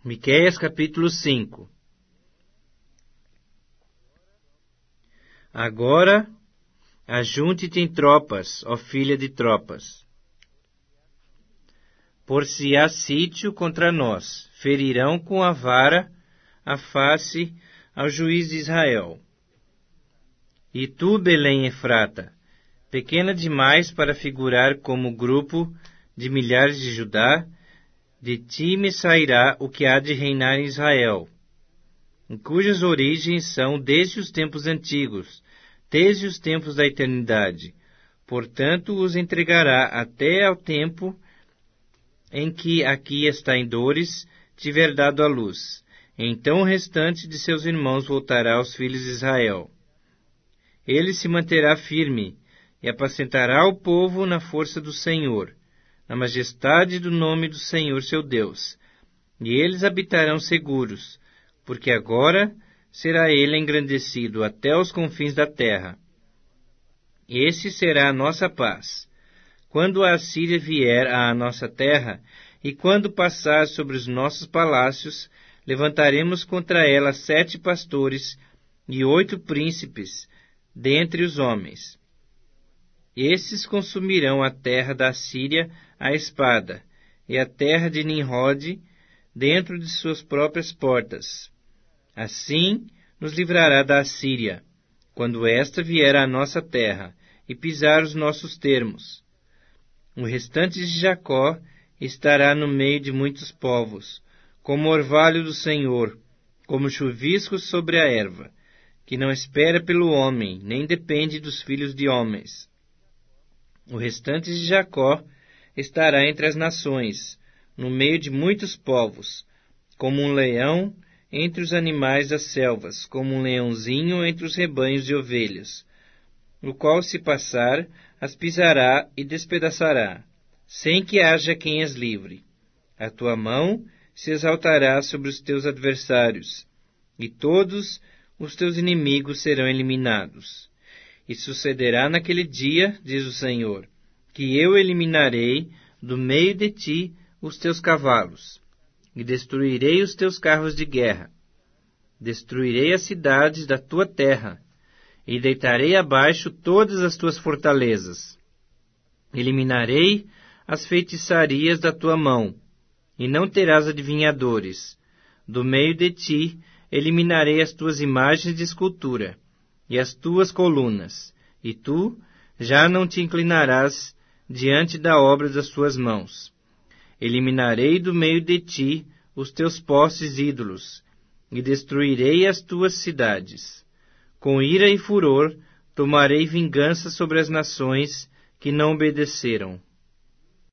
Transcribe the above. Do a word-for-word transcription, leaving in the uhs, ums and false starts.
Miqueias capítulo cinco. Agora, ajunte-te em tropas, ó filha de tropas. Por-se-á sítio contra nós, ferirão com a vara a face ao juiz de Israel. E tu, Belém Efrata, pequena demais para figurar como grupo de milhares de Judá, de ti me sairá o que há de reinar em Israel, em cujas origens são desde os tempos antigos, desde os tempos da eternidade. Portanto, os entregará até ao tempo em que aqui está em dores tiver dado à luz. Então o restante de seus irmãos voltará aos filhos de Israel. Ele se manterá firme e apacentará o povo na força do Senhor, na majestade do nome do Senhor seu Deus. E eles habitarão seguros, porque agora será ele engrandecido até os confins da terra. Esse será a nossa paz. Quando a Assíria vier à nossa terra, e quando passar sobre os nossos palácios, levantaremos contra ela sete pastores e oito príncipes dentre os homens. Esses consumirão a terra da Assíria à espada, e a terra de Nimrode dentro de suas próprias portas. Assim nos livrará da Assíria, quando esta vier à nossa terra, e pisar os nossos termos. O restante de Jacó estará no meio de muitos povos, como orvalho do Senhor, como chuvisco sobre a erva, que não espera pelo homem, nem depende dos filhos de homens. O restante de Jacó estará entre as nações, no meio de muitos povos, como um leão entre os animais das selvas, como um leãozinho entre os rebanhos de ovelhas, o qual, se passar, as pisará e despedaçará, sem que haja quem as livre. A tua mão se exaltará sobre os teus adversários, e todos os teus inimigos serão eliminados. E sucederá naquele dia, diz o Senhor, que eu eliminarei do meio de ti os teus cavalos, e destruirei os teus carros de guerra. Destruirei as cidades da tua terra, e deitarei abaixo todas as tuas fortalezas. Eliminarei as feitiçarias da tua mão, e não terás adivinhadores. Do meio de ti eliminarei as tuas imagens de escultura, e as tuas colunas, e tu já não te inclinarás diante da obra das tuas mãos. Eliminarei do meio de ti os teus postes ídolos, e destruirei as tuas cidades. Com ira e furor tomarei vingança sobre as nações que não obedeceram.